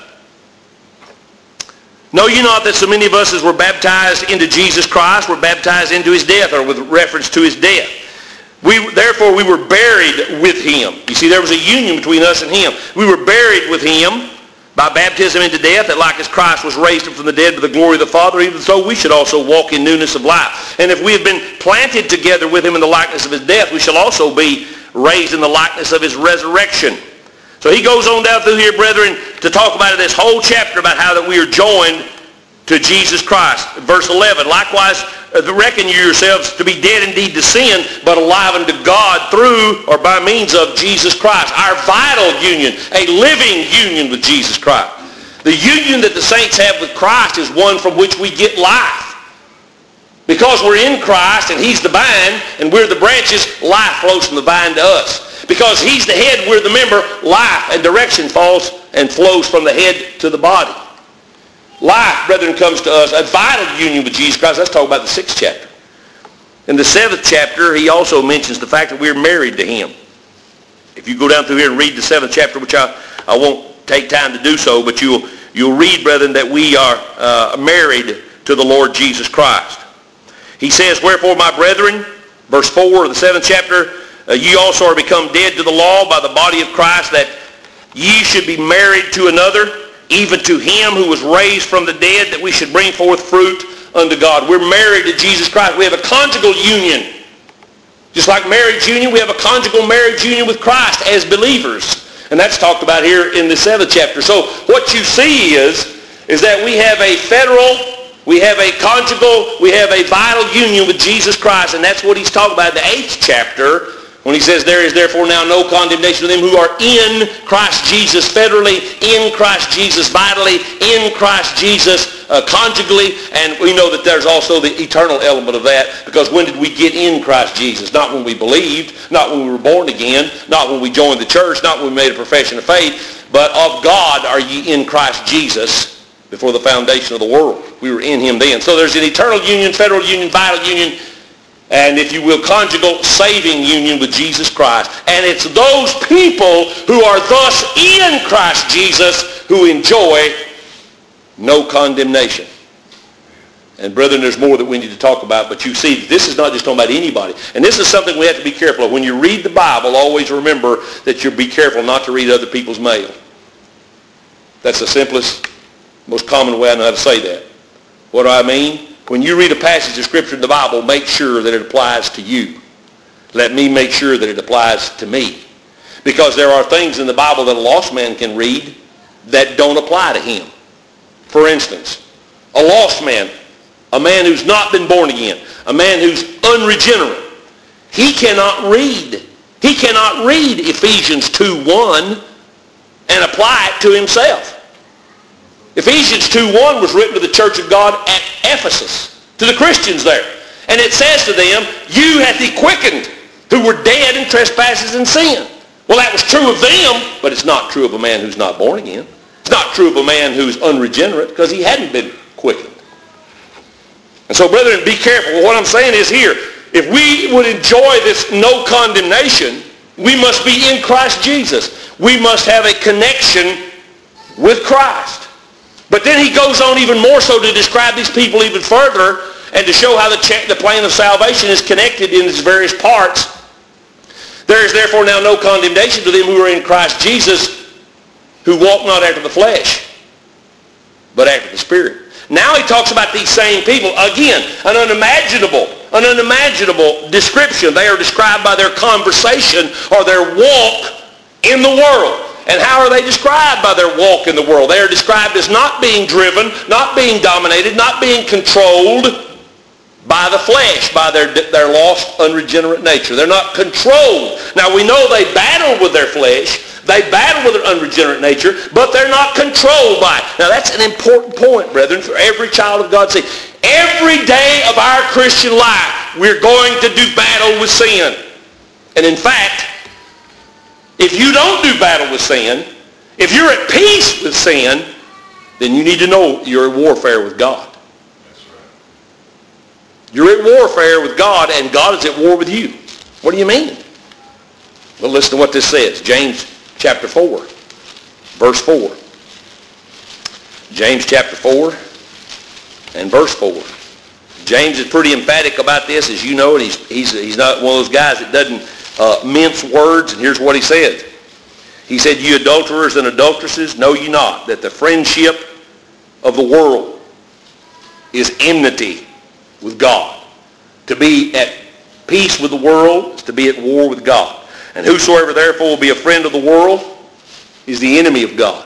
know you not that so many of us as were baptized into Jesus Christ were baptized into his death, or with reference to his death. We, therefore we were buried with him. You see, there was a union between us and him. We were buried with him by baptism into death, that like as Christ was raised from the dead to the glory of the Father, even so we should also walk in newness of life. And if we have been planted together with him in the likeness of his death, we shall also be raised in the likeness of his resurrection. So he goes on down through here, brethren, to talk about this whole chapter about how that we are joined to Jesus Christ. Verse eleven, likewise, reckon you yourselves to be dead indeed to sin, but alive unto God through or by means of Jesus Christ. Our vital union, a living union with Jesus Christ. The union that the saints have with Christ is one from which we get life. Because we're in Christ and he's the vine and we're the branches, life flows from the vine to us. Because he's the head, we're the member, life and direction falls and flows from the head to the body. Life, brethren, comes to us, a vital union with Jesus Christ. Let's talk about the sixth chapter. In the seventh chapter, he also mentions the fact that we're married to him. If you go down through here and read the seventh chapter, which I, I won't take time to do so, but you'll, you'll read, brethren, that we are uh, married to the Lord Jesus Christ. He says, wherefore, my brethren, verse four of the seventh chapter, uh, ye also are become dead to the law by the body of Christ, that ye should be married to another, even to him who was raised from the dead, that we should bring forth fruit unto God. We're married to Jesus Christ. We have a conjugal union. Just like marriage union, we have a conjugal marriage union with Christ as believers. And that's talked about here in the seventh chapter. So what you see is, is that we have a federal, we have a conjugal, we have a vital union with Jesus Christ. And that's what he's talking about in the eighth chapter when he says, there is therefore now no condemnation to them who are in Christ Jesus federally, in Christ Jesus vitally, in Christ Jesus uh, conjugally. And we know that there's also the eternal element of that, because when did we get in Christ Jesus? Not when we believed, not when we were born again, not when we joined the church, not when we made a profession of faith, but of God are ye in Christ Jesus before the foundation of the world. We were in him then. So there's an eternal union, federal union, vital union, and if you will, conjugal saving union with Jesus Christ. And it's those people who are thus in Christ Jesus who enjoy no condemnation. And brethren, there's more that we need to talk about, but you see, this is not just talking about anybody. And this is something we have to be careful of. When you read the Bible, always remember that you'll be careful not to read other people's mail. That's the simplest, most common way I know how to say that. What do I mean? When you read a passage of Scripture in the Bible, make sure that it applies to you. Let me make sure that it applies to me. Because there are things in the Bible that a lost man can read that don't apply to him. For instance, a lost man, a man who's not been born again, a man who's unregenerate, he cannot read. He cannot read Ephesians two one and apply it to himself. Ephesians two one was written to the church of God at Ephesus, to the Christians there. And it says to them, you hath he quickened who were dead in trespasses and sin. Well, that was true of them, but it's not true of a man who's not born again. It's not true of a man who's unregenerate, because he hadn't been quickened. And so, brethren, be careful. What I'm saying is here, if we would enjoy this no condemnation, we must be in Christ Jesus. We must have a connection with Christ. But then he goes on even more so to describe these people even further and to show how the, cha- the plan of salvation is connected in its various parts. There is therefore now no condemnation to them who are in Christ Jesus, who walk not after the flesh, but after the Spirit. Now he talks about these same people. Again, an unimaginable, an unimaginable description. They are described by their conversation or their walk in the world. And how are they described by their walk in the world? They are described as not being driven, not being dominated, not being controlled by the flesh, by their, their lost, unregenerate nature. They're not controlled. Now, we know they battle with their flesh. They battle with their unregenerate nature, but they're not controlled by it. Now, that's an important point, brethren, for every child of God to see. Every day of our Christian life, we're going to do battle with sin. And in fact, if you don't do battle with sin, if you're at peace with sin, then you need to know you're at warfare with God. You're at warfare with God, and God is at war with you. What do you mean? Well, listen to what this says. James chapter four, verse four. James chapter four and verse four. James is pretty emphatic about this, as you know, and he's, he's, he's not one of those guys that doesn't Uh, mince words, and here's what he said. He said, you adulterers and adulteresses, know ye not that the friendship of the world is enmity with God. To be at peace with the world is to be at war with God. And whosoever therefore will be a friend of the world is the enemy of God.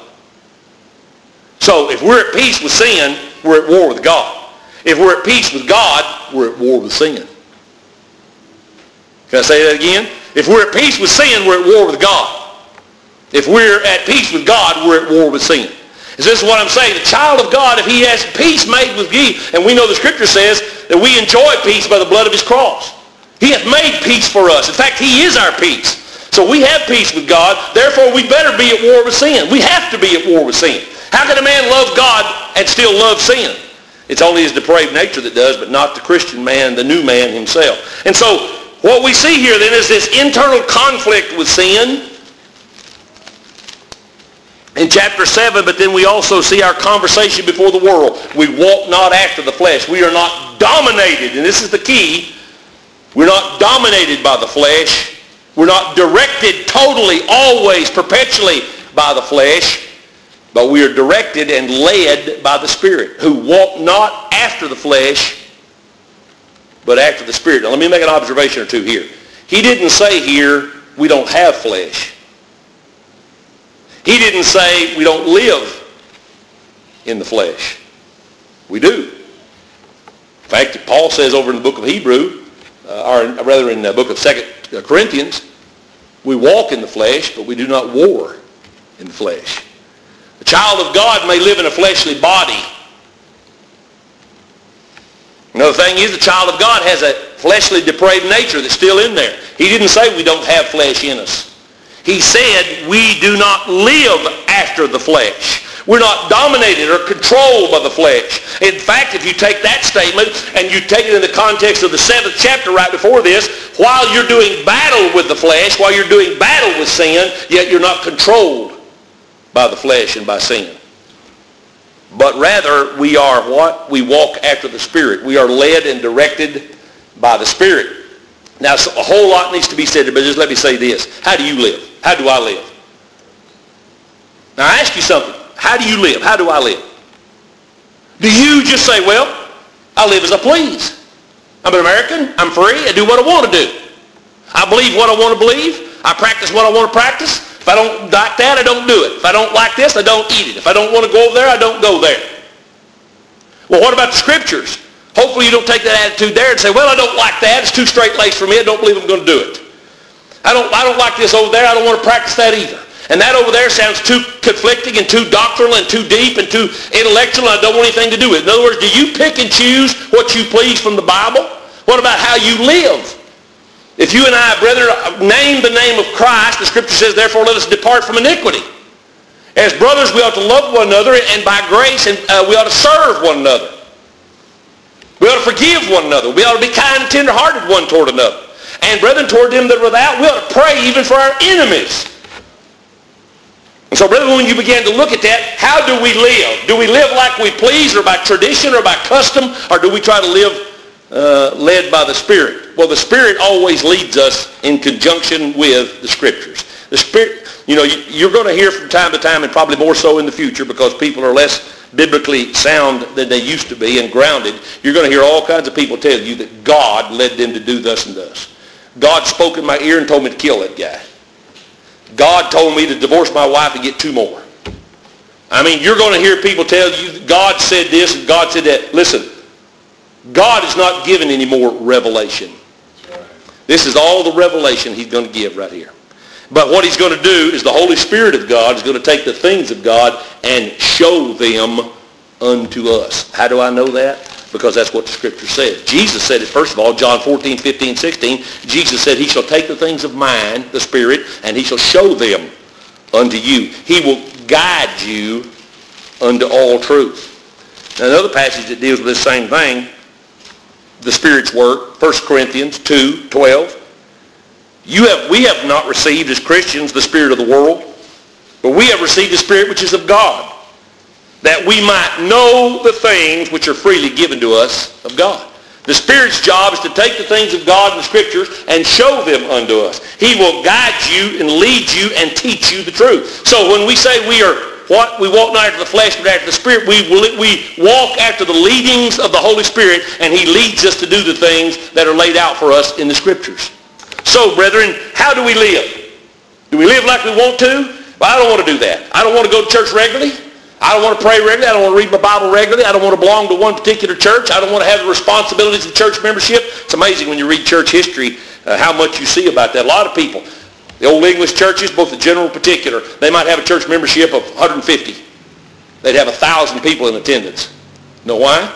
So if we're at peace with sin, we're at war with God. If we're at peace with God, we're at war with sin. Can I say that again? If we're at peace with sin, we're at war with God. If we're at peace with God, we're at war with sin. Is this what I'm saying? The child of God, if he has peace made with you, and we know the Scripture says that we enjoy peace by the blood of his cross. He hath made peace for us. In fact, he is our peace. So we have peace with God. Therefore, we better be at war with sin. We have to be at war with sin. How can a man love God and still love sin? It's only his depraved nature that does, but not the Christian man, the new man himself. And so what we see here then is this internal conflict with sin in chapter seven, but then we also see our conversation before the world. We walk not after the flesh. We are not dominated, and this is the key. We're not dominated by the flesh. We're not directed totally, always, perpetually by the flesh, but we are directed and led by the Spirit, who walk not after the flesh, but after the Spirit. Now let me make an observation or two here. He didn't say here we don't have flesh. He didn't say we don't live in the flesh. We do. In fact, Paul says over in the book of Hebrew, uh, or rather in the book of Second Corinthians, we walk in the flesh, but we do not war in the flesh. A child of God may live in a fleshly body. Another thing is, the child of God has a fleshly depraved nature that's still in there. He didn't say we don't have flesh in us. He said we do not live after the flesh. We're not dominated or controlled by the flesh. In fact, if you take that statement and you take it in the context of the seventh chapter right before this, while you're doing battle with the flesh, while you're doing battle with sin, yet you're not controlled by the flesh and by sin. But rather, we are what? We walk after the Spirit. We are led and directed by the Spirit. Now, so a whole lot needs to be said, but just let me say this. How do you live? How do I live? Now, I ask you something. How do you live? How do I live? Do you just say, well, I live as I please. I'm an American. I'm free. I do what I want to do. I believe what I want to believe. I practice what I want to practice. If I don't like that, I don't do it. If I don't like this, I don't eat it. If I don't want to go over there, I don't go there. Well, what about the Scriptures? Hopefully you don't take that attitude there and say, well, I don't like that. It's too straight-laced for me. I don't believe I'm going to do it. I don't, I don't like this over there. I don't want to practice that either. And that over there sounds too conflicting and too doctrinal and too deep and too intellectual, and I don't want anything to do with it. In other words, do you pick and choose what you please from the Bible? What about how you live? If you and I, brethren, name the name of Christ, the Scripture says, therefore let us depart from iniquity. As brothers, we ought to love one another, and by grace, and uh, we ought to serve one another. We ought to forgive one another. We ought to be kind and tender-hearted one toward another. And brethren, toward them that are without, we ought to pray even for our enemies. And so, brethren, when you begin to look at that, how do we live? Do we live like we please, or by tradition, or by custom, or do we try to live uh, led by the Spirit? Well, the Spirit always leads us in conjunction with the Scriptures. The Spirit, you know, you're going to hear from time to time, and probably more so in the future, because people are less biblically sound than they used to be and grounded. You're going to hear all kinds of people tell you that God led them to do thus and thus. God spoke in my ear and told me to kill that guy. God told me to divorce my wife and get two more. I mean, you're going to hear people tell you God said this and God said that. Listen, God is not giving any more revelation. This is all the revelation he's going to give right here. But what he's going to do is the Holy Spirit of God is going to take the things of God and show them unto us. How do I know that? Because that's what the Scripture says. Jesus said it, first of all, John fourteen, fifteen, sixteen. Jesus said, he shall take the things of mine, the Spirit, and he shall show them unto you. He will guide you unto all truth. Now, another passage that deals with this same thing, the Spirit's work, First Corinthians two, twelve. You have, we have not received as Christians the spirit of the world, but we have received the Spirit which is of God, that we might know the things which are freely given to us of God. The Spirit's job is to take the things of God in the Scriptures and show them unto us. He will guide you and lead you and teach you the truth. So when we say we are what? We walk not after the flesh but after the Spirit, we, we walk after the leadings of the Holy Spirit, and he leads us to do the things that are laid out for us in the Scriptures. So, brethren, how do we live? Do we live like we want to? Well, I don't want to do that. I don't want to go to church regularly. I don't want to pray regularly. I don't want to read my Bible regularly. I don't want to belong to one particular church. I don't want to have the responsibilities of church membership. It's amazing when you read church history uh, how much you see about that. A lot of people, the old English churches, both the general and particular, they might have a church membership of one hundred fifty. They'd have one thousand people in attendance. You know why?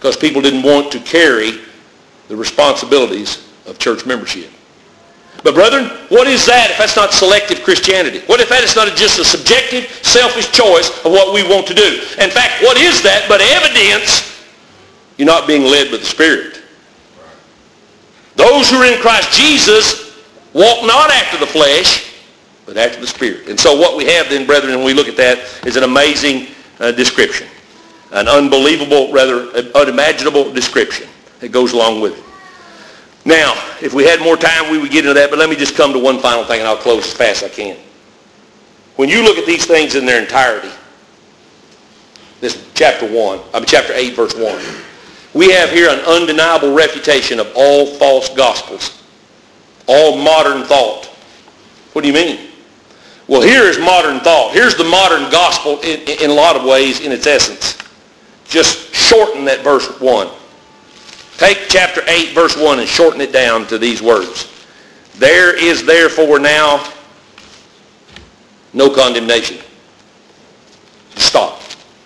because people didn't want to carry the responsibilities of church membership. But brethren, what is that if that's not selective Christianity? What if that is not just a subjective, selfish choice of what we want to do? In fact, what is that but evidence you're not being led by the Spirit? Those who are in Christ Jesus walk not after the flesh, but after the Spirit. And so what we have then, brethren, when we look at that, is an amazing uh, description. An unbelievable, rather unimaginable description that goes along with it. Now, if we had more time, we would get into that, but let me just come to one final thing, and I'll close as fast as I can. When you look at these things in their entirety, this chapter one, I mean chapter eight, verse one, we have here an undeniable refutation of all false gospels, all modern thought. What do you mean? Well, here is modern thought. Here's the modern gospel in, in a lot of ways in its essence. Just shorten that verse one. Take chapter eight, verse one, and shorten it down to these words. There is therefore now no condemnation. Stop.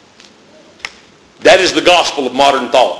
That is the gospel of modern thought.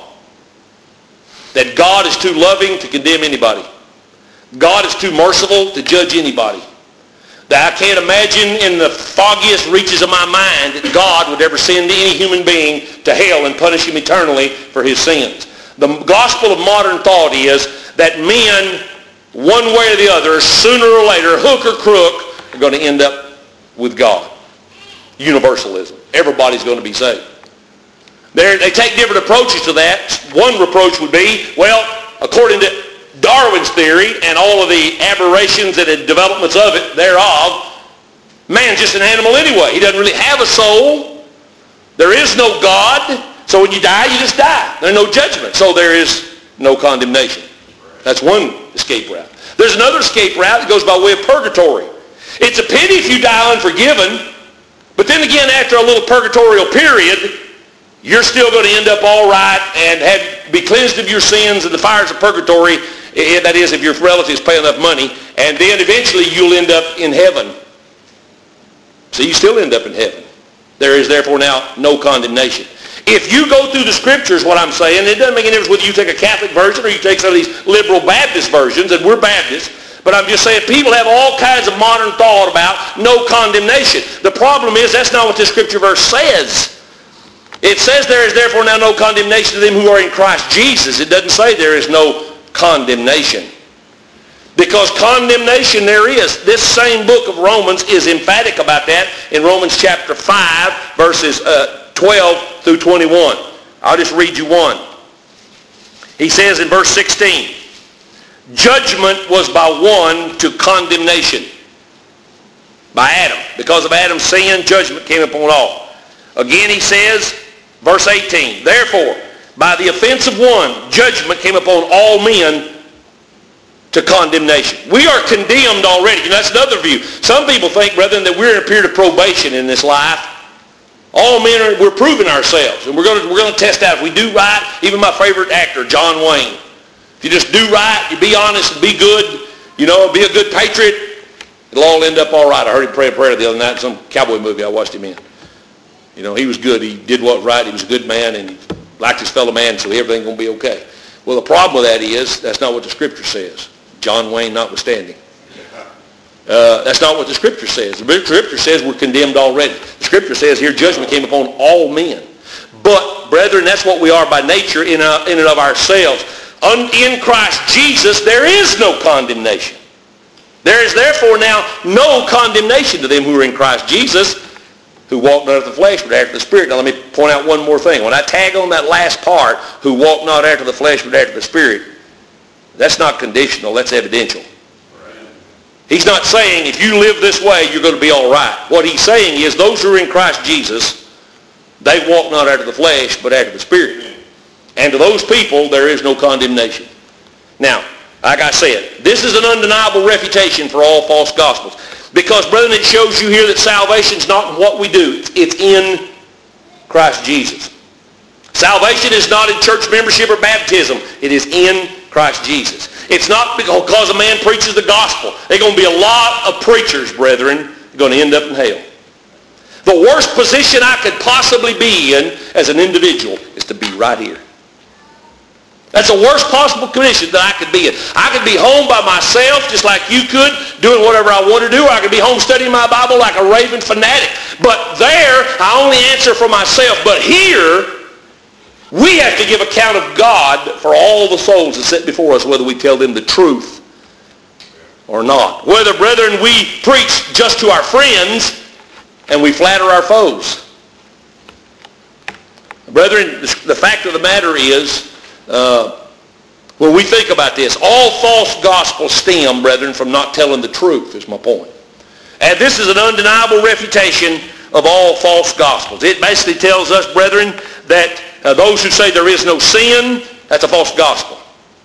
That God is too loving to condemn anybody. God is too merciful to judge anybody. That I can't imagine in the foggiest reaches of my mind that God would ever send any human being to hell and punish him eternally for his sins. The gospel of modern thought is that men, one way or the other, sooner or later, hook or crook, are going to end up with God. Universalism. Everybody's going to be saved. They're, they take different approaches to that. One approach would be, well, according to Darwin's theory and all of the aberrations and the developments of it thereof, man's just an animal anyway. He doesn't really have a soul. There is no God. So when you die, you just die. There's no judgment. So there is no condemnation. That's one escape route. There's another escape route that goes by way of purgatory. It's a pity if you die unforgiven, but then again, after a little purgatorial period, you're still going to end up all right and have be cleansed of your sins and the fires of purgatory. That is, if your relatives pay enough money, and then eventually you'll end up in heaven. So you still end up in heaven. There is therefore now no condemnation. If you go through the scriptures, what I'm saying, it doesn't make any difference whether you take a Catholic version or you take some of these liberal Baptist versions, and we're Baptists, but I'm just saying people have all kinds of modern thought about no condemnation. The problem is that's not what this scripture verse says. It says there is therefore now no condemnation to them who are in Christ Jesus. It doesn't say there is no condemnation. Because condemnation there is. This same book of Romans is emphatic about that in Romans chapter five, verses uh, twelve through twenty-one. I'll just read you one. He says in verse sixteen, judgment was by one to condemnation. By Adam. Because of Adam's sin, judgment came upon all. Again he says, verse eighteen, therefore, by the offense of one, judgment came upon all men to condemnation. We are condemned already. You know, that's another view. Some people think, brethren, that we're in a period of probation in this life. All men are, we're proving ourselves. And we're going to, we're going to test out if we do right. Even my favorite actor, John Wayne. If you just do right, you be honest and be good, you know, be a good patriot, it'll all end up all right. I heard him pray a prayer the other night in some cowboy movie I watched him in. You know, he was good. He did what was right. He was a good man, and he liked his fellow man, so everything's going to be okay. Well, the problem with that is that's not what the Scripture says. John Wayne notwithstanding. Uh, that's not what the Scripture says. The Scripture says we're condemned already. The Scripture says here judgment came upon all men. But, brethren, that's what we are by nature in, uh, in and of ourselves. Un, in Christ Jesus, there is no condemnation. There is therefore now no condemnation to them who are in Christ Jesus, who walk not after the flesh, but after the Spirit. Now let me point out one more thing. When I tag on that last part, who walk not after the flesh, but after the Spirit, that's not conditional, that's evidential. He's not saying if you live this way, you're going to be all right. What he's saying is those who are in Christ Jesus, they walk not after the flesh, but after the Spirit. And to those people, there is no condemnation. Now, like I said, this is an undeniable refutation for all false gospels. Because, brethren, it shows you here that salvation is not in what we do. It's in Christ Jesus. Salvation is not in church membership or baptism. It is in Christ Jesus. It's not because a man preaches the gospel. There are going to be a lot of preachers, brethren, going to end up in hell. The worst position I could possibly be in as an individual is to be right here. That's the worst possible condition that I could be in. I could be home by myself just like you could, doing whatever I want to do, or I could be home studying my Bible like a raving fanatic. But there, I only answer for myself. But here, we have to give account of God for all the souls that sit before us, whether we tell them the truth or not. Whether, brethren, we preach just to our friends and we flatter our foes. Brethren, the fact of the matter is, uh, when we think about this, all false gospels stem, brethren, from not telling the truth, is my point. And this is an undeniable refutation of all false gospels. It basically tells us, brethren, that uh, those who say there is no sin, that's a false gospel.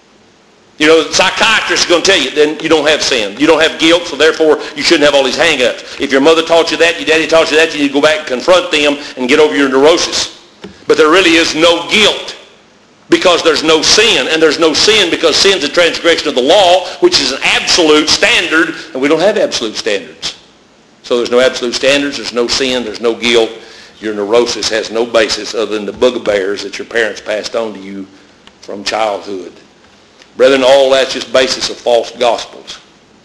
You know, the psychiatrist is going to tell you, then you don't have sin. You don't have guilt, so therefore you shouldn't have all these hang-ups. If your mother taught you that, your daddy taught you that, you need to go back and confront them and get over your neurosis. But there really is no guilt because there's no sin. And there's no sin because sin's a transgression of the law, which is an absolute standard, and we don't have absolute standards. So there's no absolute standards, there's no sin, there's no guilt. Your neurosis has no basis other than the bugbears that your parents passed on to you from childhood. Brethren, all that's just basis of false gospels.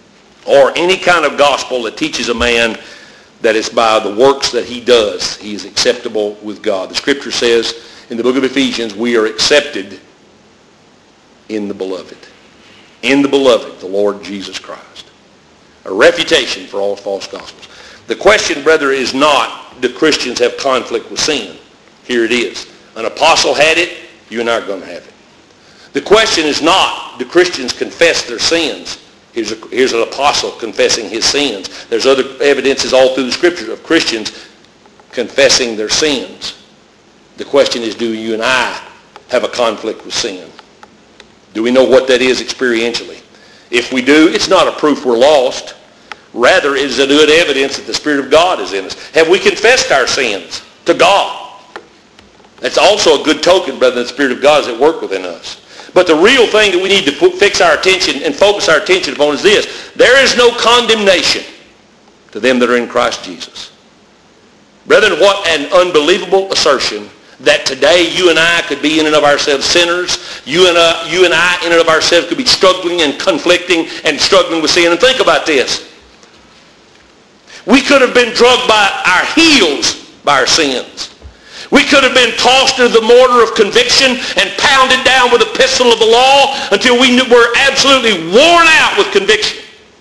Or any kind of gospel that teaches a man that it's by the works that he does he is acceptable with God. The scripture says in the book of Ephesians, we are accepted in the beloved. In the beloved, the Lord Jesus Christ. A refutation for all false gospels. The question, brother, is not, do Christians have conflict with sin? Here it is. An apostle had it, you and I are going to have it. The question is not, do Christians confess their sins? Here's, a, here's an apostle confessing his sins. There's other evidences all through the scriptures of Christians confessing their sins. The question is, do you and I have a conflict with sin? Do we know what that is experientially? If we do, it's not a proof we're lost. Rather, it is a good evidence that the Spirit of God is in us. Have we confessed our sins to God? That's also a good token, brother, that the Spirit of God is at work within us. But the real thing that we need to put, fix our attention and focus our attention upon is this. There is no condemnation to them that are in Christ Jesus. Brethren, what an unbelievable assertion that today you and I could be in and of ourselves sinners. You and, uh, you and I in and of ourselves could be struggling and conflicting and struggling with sin. And think about this. We could have been drugged by our heels by our sins. We could have been tossed into the mortar of conviction and pounded down with a pistol of the law until we were absolutely worn out with conviction.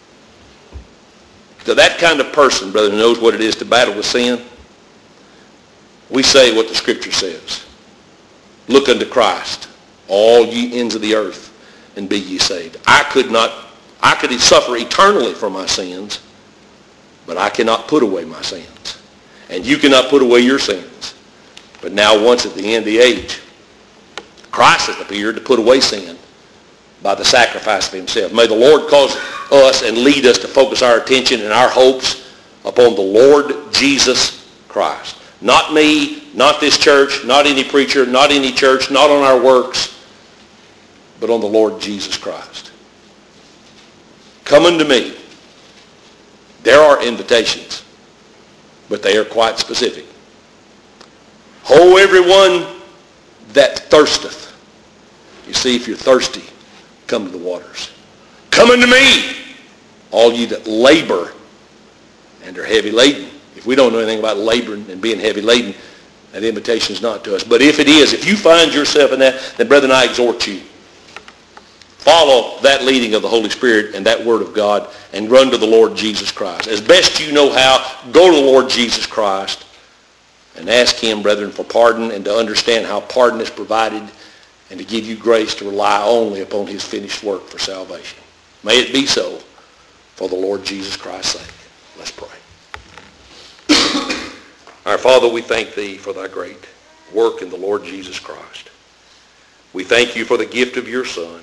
To that kind of person, brother, who knows what it is to battle with sin, we say what the Scripture says. Look unto Christ, all ye ends of the earth, and be ye saved. I could not, I could suffer eternally for my sins, but I cannot put away my sins. And you cannot put away your sins. But now once at the end of the age, Christ has appeared to put away sin by the sacrifice of himself. May the Lord cause us and lead us to focus our attention and our hopes upon the Lord Jesus Christ. Not me, not this church, not any preacher, not any church, not on our works, but on the Lord Jesus Christ. Come unto me. There are invitations, but they are quite specific. Ho, everyone that thirsteth. You see, if you're thirsty, come to the waters. Come unto me, all ye that labor and are heavy laden. If we don't know anything about laboring and being heavy laden, that invitation is not to us. But if it is, if you find yourself in that, then brethren, I exhort you. Follow that leading of the Holy Spirit and that Word of God and run to the Lord Jesus Christ. As best you know how, go to the Lord Jesus Christ and ask him, brethren, for pardon and to understand how pardon is provided and to give you grace to rely only upon his finished work for salvation. May it be so for the Lord Jesus Christ's sake. Let's pray. Our Father, we thank thee for thy great work in the Lord Jesus Christ. We thank you for the gift of your Son.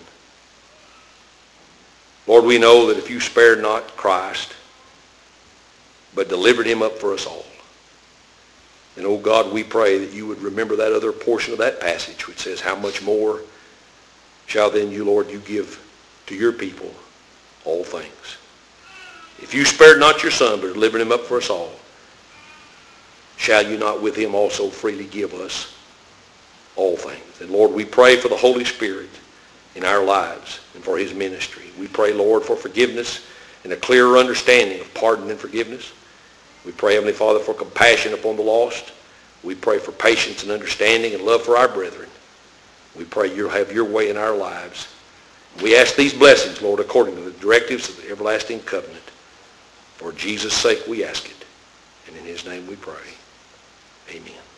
Lord, we know that if you spared not Christ, but delivered him up for us all, and, oh God, we pray that you would remember that other portion of that passage which says, how much more shall then you, Lord, you give to your people all things. If you spared not your Son, but delivered him up for us all, shall you not with him also freely give us all things? And Lord, we pray for the Holy Spirit in our lives and for his ministry. We pray, Lord, for forgiveness and a clearer understanding of pardon and forgiveness. We pray, Heavenly Father, for compassion upon the lost. We pray for patience and understanding and love for our brethren. We pray you'll have your way in our lives. We ask these blessings, Lord, according to the directives of the everlasting covenant. For Jesus' sake we ask it. And in his name we pray. Amen.